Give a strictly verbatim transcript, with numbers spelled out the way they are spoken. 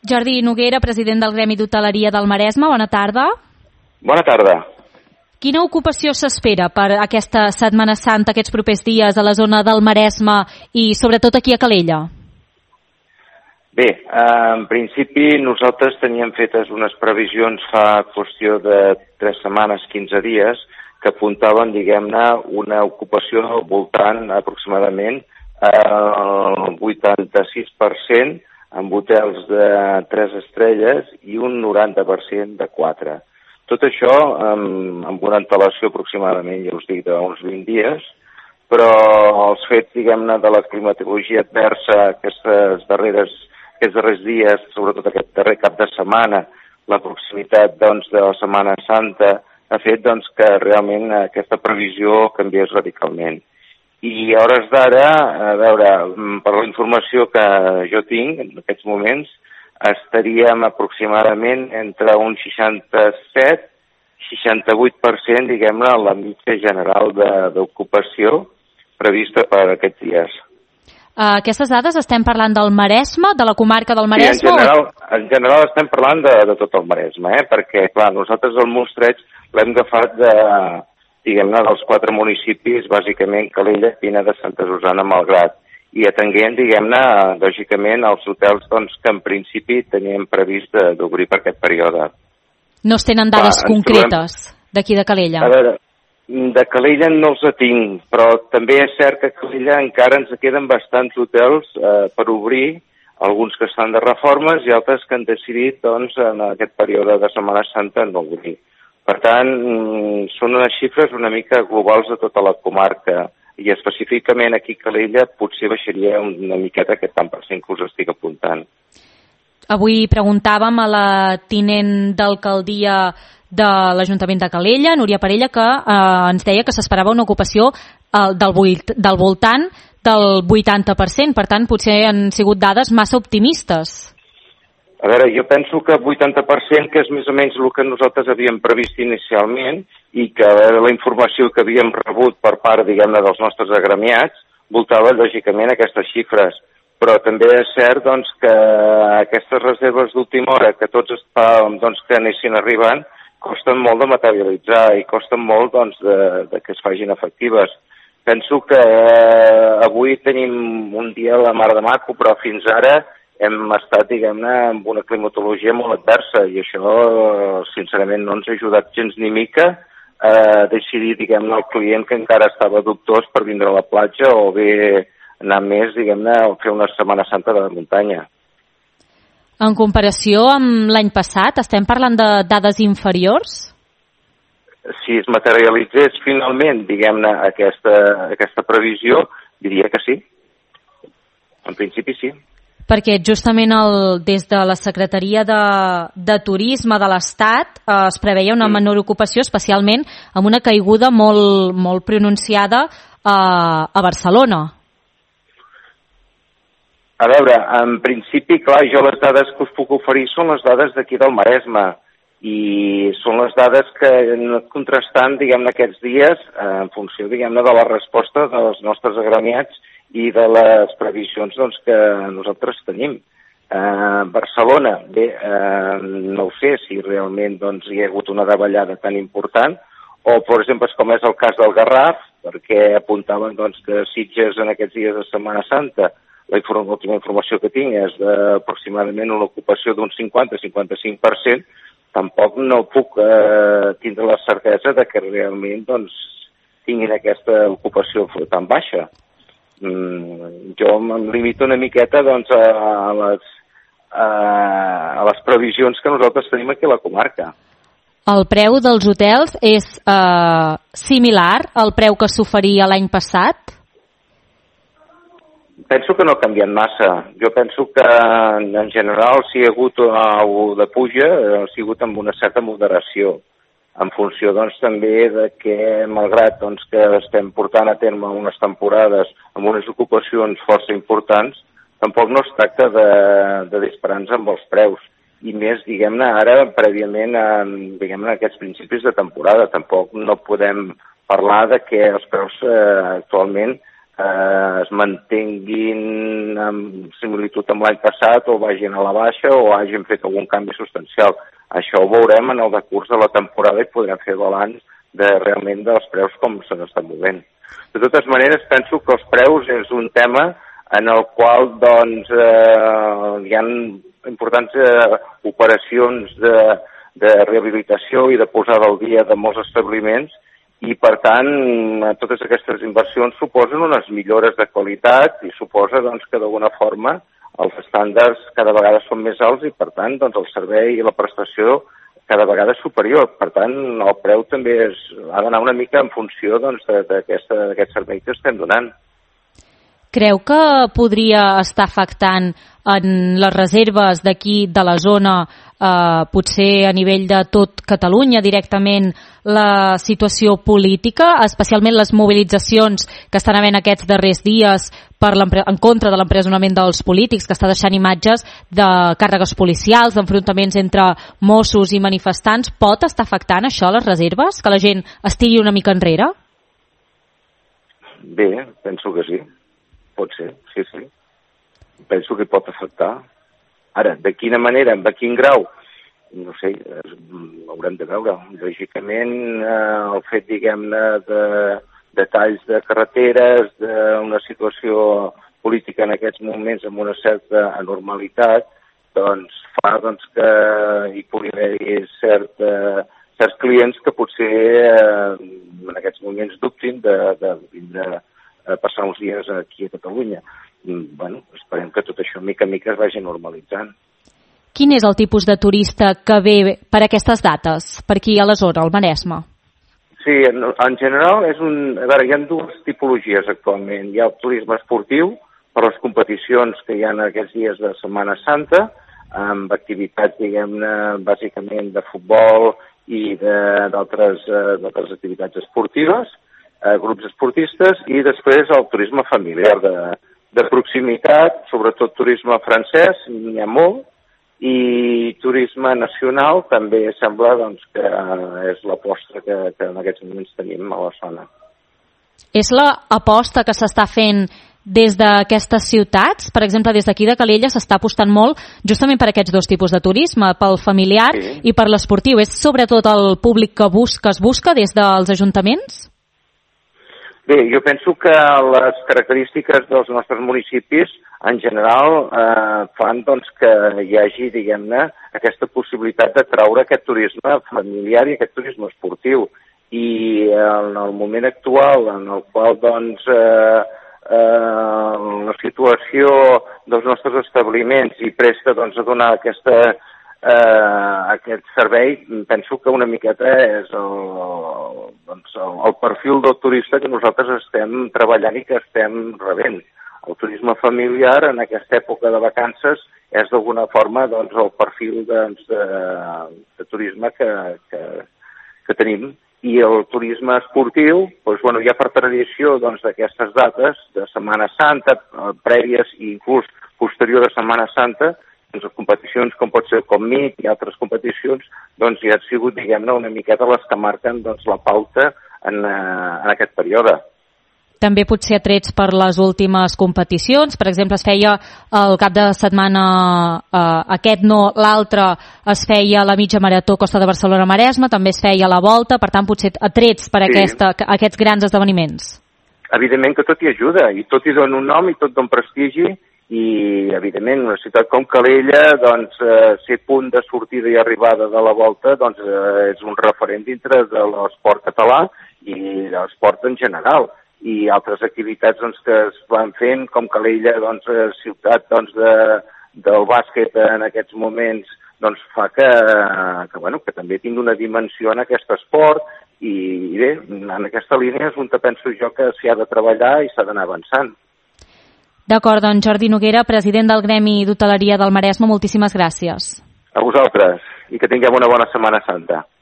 Jordi Noguera, president del Gremi d'Hoteleria del Maresme, bona tarda. Bona tarda. Quina ocupació s'espera per aquesta Setmana Santa, aquests propers dies a la zona del Maresme i sobretot aquí a Calella? Bé, en principi nosaltres teníem fetes unes previsions fa qüestió de tres setmanes, quinze dies, que apuntaven, diguem-ne, una ocupació voltant aproximadament al vuitanta-sis per cent amb hotels de tres estrelles i un noranta per cent de quatre. Tot això amb, amb una antelació aproximadament, ja us dic, d'uns vint dies, però els fets, diguem-ne, de la climatologia adversa aquestes darreres, aquests darrers dies, sobretot aquest darrer cap de setmana, la proximitat, doncs, de la Setmana Santa, ha fet, doncs, que realment aquesta previsió canviés radicalment. I a hores d'ara, a veure, per la informació que jo tinc en aquests moments, estaríem aproximadament entre un seixanta-set i seixanta-vuit per cent, diguem-ne, a la mitja general d'ocupació prevista per aquests dies. Uh, aquestes dades estem parlant del Maresme, de la comarca del Maresme? Sí, en general, o... en general estem parlant de, de tot el Maresme, eh? Perquè, clar, nosaltres el mostreig l'hem agafat de, diguem-ne, dels quatre municipis, bàsicament Calella, Pina de Santa Susana, Malgrat, i atenguent, diguem-ne, lògicament, els hotels doncs, que en principi teníem previst d'obrir per aquest període. No es tenen dades Va, concretes trobem... d'aquí de Calella? A veure, de Calella no els tinc, però també és cert que a Calella encara ens queden bastants hotels eh, per obrir, alguns que estan de reformes i altres que han decidit, doncs, en aquest període de Setmana Santa no obrir. Per tant, són unes xifres una mica globals de tota la comarca i específicament aquí a Calella potser baixaria una miqueta aquest tant per cent que us estic apuntant. Avui preguntàvem a la tinent d'alcaldia de l'Ajuntament de Calella, Núria Parella, que eh, ens deia que s'esperava una ocupació eh, del, vuit, del voltant del vuitanta per cent, per tant potser han sigut dades massa optimistes. A veure, jo penso que vuitanta per cent, que és més o menys el que nosaltres havíem previst inicialment i que a veure, la informació que havíem rebut per part, diguem-ne, dels nostres agremiats, voltava lògicament aquestes xifres. Però també és cert doncs, que aquestes reserves d'última hora que tots estàvem, doncs, que anessin arribant costen molt de materialitzar i costen molt doncs, de, de que es facin efectives. Penso que eh, avui tenim un dia a la mar de maco, però fins ara hem estat, diguem-ne, amb una climatologia molt adversa i això, sincerament, no ens ha ajudat gens ni mica a decidir, diguem-ne, al client que encara estava dubtós per vindre a la platja o bé anar més, diguem-ne, a fer una Setmana Santa de muntanya. En comparació amb l'any passat, estem parlant de dades inferiors? Si es materialitzés finalment, diguem-ne, aquesta, aquesta previsió, diria que sí. En principi sí. Perquè justament el, des de la Secretaria de, de Turisme de l'Estat eh, es preveia una menor ocupació, especialment amb una caiguda molt, molt pronunciada eh, a Barcelona. A veure, en principi, clar, jo les dades que us puc oferir són les dades d'aquí del Maresme i són les dades que he anat contrastant, diguem-ne, aquests dies en funció, diguem-ne, de la resposta dels nostres agremiats i de les previsions doncs, que nosaltres tenim. Eh, Barcelona, bé, eh, no ho sé si realment doncs, hi ha hagut una davallada tan important, o, per exemple, com és el cas del Garraf, perquè apuntaven doncs, que Sitges en aquests dies de Setmana Santa, la última informació que tinc és d'aproximadament una ocupació d'un cinquanta a cinquanta-cinc per cent, tampoc no puc eh, tindre la certesa de que realment doncs, tinguin aquesta ocupació tan baixa. Mm, jo em limito una miqueta doncs, a, a, les, a, a les previsions que nosaltres tenim aquí a la comarca. El preu dels hotels és eh, similar al preu que s'oferia l'any passat? Penso que no ha canviat massa. Jo penso que en general si hi ha hagut alguna de puja ha sigut amb una certa moderació, en funció doncs, també de que, malgrat doncs, que estem portant a terme unes temporades amb unes ocupacions força importants, tampoc no es tracta de, de disparar-nos amb els preus. I més, diguem-ne, ara, prèviament, en, diguem-ne, aquests principis de temporada. Tampoc no podem parlar de que els preus eh, actualment eh, es mantinguin en similitud amb l'any passat o vagin a la baixa o hagin fet algun canvi substancial. Això ho veurem en el decurs de la temporada i podrem fer balanç de realment dels preus com se n'estan movent. De totes maneres, penso que els preus és un tema en el qual doncs, eh, hi ha importants eh, operacions de, de rehabilitació i de posada al dia de molts establiments i, per tant, totes aquestes inversions suposen unes millores de qualitat i suposa doncs, que d'alguna forma els estàndards cada vegada són més alts i, per tant, doncs, el servei i la prestació cada vegada és superior. Per tant, el preu també és, ha d'anar una mica en funció doncs, d'aquest servei que estem donant. Creu que podria estar afectant en les reserves d'aquí de la zona, eh, potser a nivell de tot Catalunya directament, la situació política, especialment les mobilitzacions que estan havent aquests darrers dies per en contra de l'empresonament dels polítics, que està deixant imatges de càrregues policials, d'enfrontaments entre Mossos i manifestants? Pot estar afectant això a les reserves? Que la gent estigui una mica enrere? Bé, penso que sí. Pot ser, sí, sí. Penso que pot afectar. Ara, de quina manera, de quin grau? No sé, haurem de veure. Lògicament, eh, el fet, diguem-ne, de, de talls de carreteres, d'una situació política en aquests moments amb una certa anormalitat, doncs fa doncs, que hi pugui haver cert, eh, certs clients que potser eh, en aquests moments dubtin de, de vindre a passar uns dies aquí a Catalunya. Bueno, esperem que tot això mica en mica es vagi normalitzant. Quin és el tipus de turista que ve per aquestes dates, per aquí a la zona, al Maresme? Sí, en, en general és un... A veure, hi ha dues tipologies actualment. Hi ha el turisme esportiu per les competicions que hi ha aquests dies de Setmana Santa, amb activitats, diguem-ne, bàsicament de futbol i d'altres uh, activitats esportives, uh, grups esportistes, i després el turisme familiar de, de proximitat, sobretot turisme francès, n'hi ha molt, i turisme nacional també sembla doncs, que és l'aposta que, que en aquests moments tenim a la zona. És l'aposta que s'està fent des d'aquestes ciutats? Per exemple, des d'aquí de Calella s'està apostant molt justament per aquests dos tipus de turisme, pel familiar sí. i per l'esportiu. És sobretot el públic que, busca, que es busca des dels ajuntaments? Bé, jo penso que les característiques dels nostres municipis en general eh, fan doncs, que hi hagi, diguem-ne, aquesta possibilitat de traure aquest turisme familiar i aquest turisme esportiu. I en el moment actual en el qual doncs, eh, eh, la situació dels nostres establiments i presta doncs, a donar aquesta, eh, aquest servei, penso que una miqueta és el, doncs, el, el perfil del turista que nosaltres estem treballant i que estem rebent. El turisme familiar en aquesta època de vacances és d'alguna forma doncs, el perfil doncs, de, de turisme que, que, que tenim. I el turisme esportiu, doncs, bueno, ja per tradició d'aquestes doncs, dates de Setmana Santa, prèvies i inclús posterior a Setmana Santa, doncs, les competicions com pot ser com M I T i altres competicions, doncs ja han sigut, diguem-ne, una miqueta les que marquen doncs, la pauta en, en aquest període. També potser atrets per les últimes competicions. Per exemple, es feia el cap de setmana, eh, aquest no, l'altre es feia la mitja marató Costa de Barcelona-Maresme, també es feia la volta, per tant, potser atrets per sí. aquesta, aquests grans esdeveniments. Evidentment que tot hi ajuda, i tot hi dona un nom i tot dona prestigi, i evidentment una ciutat com Calella, doncs, eh, ser punt de sortida i arribada de la volta, doncs, eh, és un referent dintre de l'esport català i de l'esport en general. I altres activitats doncs, que es van fent, com Calella, doncs, ciutat doncs, de, del bàsquet en aquests moments, doncs, fa que, que, bueno, que també tingui una dimensió en aquest esport i, i bé, en aquesta línia és on penso jo que s'hi ha de treballar i s'ha d'anar avançant. D'acord, doncs Jordi Noguera, president del Gremi d'Hoteleria del Maresme, moltíssimes gràcies. A vosaltres, i que tinguem una bona Setmana Santa.